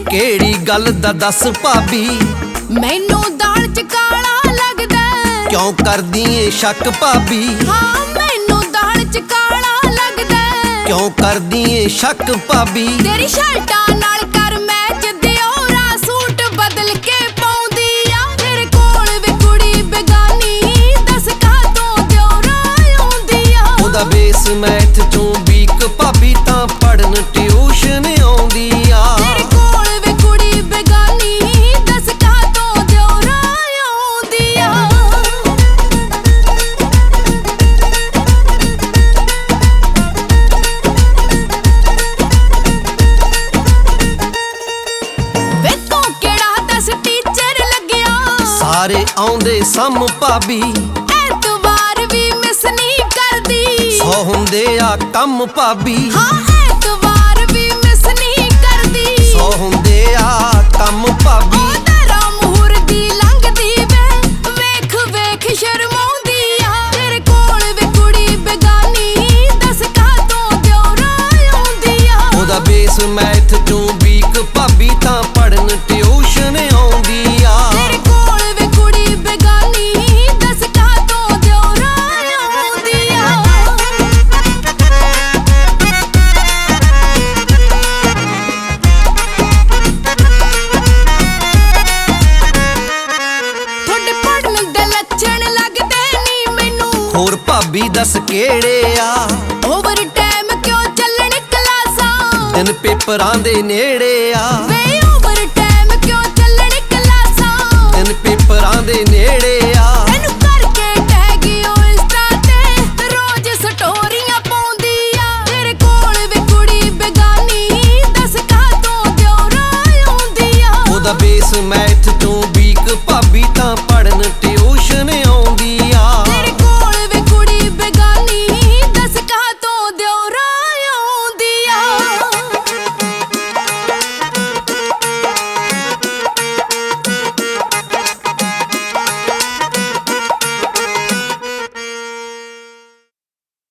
ਕਿਹੜੀ ਗੱਲ ਦਾ ਦੱਸ ਭਾਬੀ, ਮੈਨੂੰ ਦਾਲ ਚ ਕਾਲਾ ਲੱਗਦਾ। ਕਿਉਂ ਕਰਦੀ ਏ ਸ਼ੱਕ ਭਾਬੀ, ਹਾਂ ਮੈਨੂੰ ਦਾਲ ਚ ਕਾਲਾ ਲੱਗਦਾ। ਕਿਉਂ ਕਰਦੀ ਏ ਸ਼ੱਕ ਭਾਬੀ, ਤੇਰੀ ਸ਼ਰਟਾਂ ਨਾਲ ਕਰ ਮੈਚ ਦਿਓਰਾ ਸੂਟ ਬਦਲ ਕੇ ਪਾਉਂਦੀ ਆ। ਤੇਰੇ ਕੋਲ ਵੀ ਕੁੜੀ ਬੇਗਾਨੀ ਦੱਸ ਕਾਹਤੋਂ ਦਿਓਰਾ ਆਉਂਦੀ ਆ। ਉਹਦਾ ਬੇਸ ਮੈਥ ਚੋਂ ਵੀਕ ਭਾਬੀ ਤਾਂ ਪੜਨ ਟਿਊਸ਼ਨ ਆਉਂਦੀ ਆ। ਤੇਰੇ ਕੋਲ ਵੀ ਕੁੜੀ ਬੇਗਾਨੀ ਦੱਸ ਕਾਹਤੋਂ ਦਿਓਰਾ ਆਉਂਦੀ ਆ। ਵੇਖੋ ਕਿਹੜਾ ਦੱਸ ਟੀਚਰ ਲੱਗਿਆ, ਸਾਰੇ ਆਉਂਦੇ ਸਮ ਭਾਬੀ, ਐਤਵਾਰ ਵੀ ਮਿਸ ਨਹੀਂ ਕਰਦੀ। 100 ਹੁੰਦੇ ਆ ਕੰਮ ਭਾਬੀ, ਹਾਂ ਐਤਵਾਰ ਵੀ ਮਿਸ ਨਹੀਂ ਕਰਦੀ। 100 ਹੁੰਦੇ ਆ ਕੰਮ ਭਾਬੀ। ਉਹ ਤੇਰਾ ਮੂਹਰ ਦੀ ਲੰਘਦੀ ਵੇ ਵੇਖ ਵੇਖ ਸ਼ਰਮਾਉਂਦੀ ਆ। ਤੇਰੇ ਕੋਲ ਵੀ ਕੁੜੀ ਬੇਗਾਨੀ ਦੱਸ ਕਾਹਤੋਂ ਦਿਓਰਾ ਆਉਂਦੀ ਆ। ਉਹਦਾ ਬੇਸ ਮੈਥ ਚੋਂ ਵੀਕ ਭਾਬੀ ਤਾਂ ਪੜਨ ਟਿਊਸ਼ਨ ਆਉਂਦੀ ਆ। ਤੇਰੇ ਕੋਲ ਵੀ ਕੁੜੀ ਬੇਗਾਨੀ ਦੱਸ ਕਾਹਤੋਂ ਦਿਓਰਾ ਆਉਂਦੀ ਆ। ਤੁਹਾਡੇ ਪੜਨ ਦੇ ਲੱਛਣ ਲੱਗਦੇ ਨੀ ਮੈਨੂੰ, ਹੋਰ ਭਾਬੀ ਦੱਸ ਕਿਹੜੇ ਆ, ਓਵਰ ਟਾਈਮ ਕਿਉਂ ਚੱਲਣ ਕਲਾਸਾਂ। ਦਿਨ ਪੇਪਰਾਂ ਦੇ ਨੇੜੇ ਆ, ਵੇ ਓਵਰ ਟਾਈਮ ਕਿਉਂ ਚੱਲਣ ਕਲਾਸਾਂ। ਦਿਨ ਪੇਪਰਾਂ ਦੇ ਨੇੜੇ ਆ। ਤੈਨੂੰ ਕਰਕੇ ਟੈਗ ਇੰਸਟਾ ਤੇ ਰੋਜ਼ ਸਟੋਰੀਆਂ ਪਾਉਂਦੀ ਆ। ਤੇਰੇ ਕੋਲ ਵੀ ਕੁੜੀ ਬੇਗਾਨੀ ਦੱਸ ਕਾਹਤੋਂ ਦਿਓਰਾ ਆਉਂਦੀ ਆ। ਉਹਦਾ ਬੇਸ ਮੈਥ ਚੋਂ ਵੀਕ ਭਾਬੀ ਤਾਂ ਪੜਨ ਟਿਊਸ਼ਨ ਆਉਂਦੀ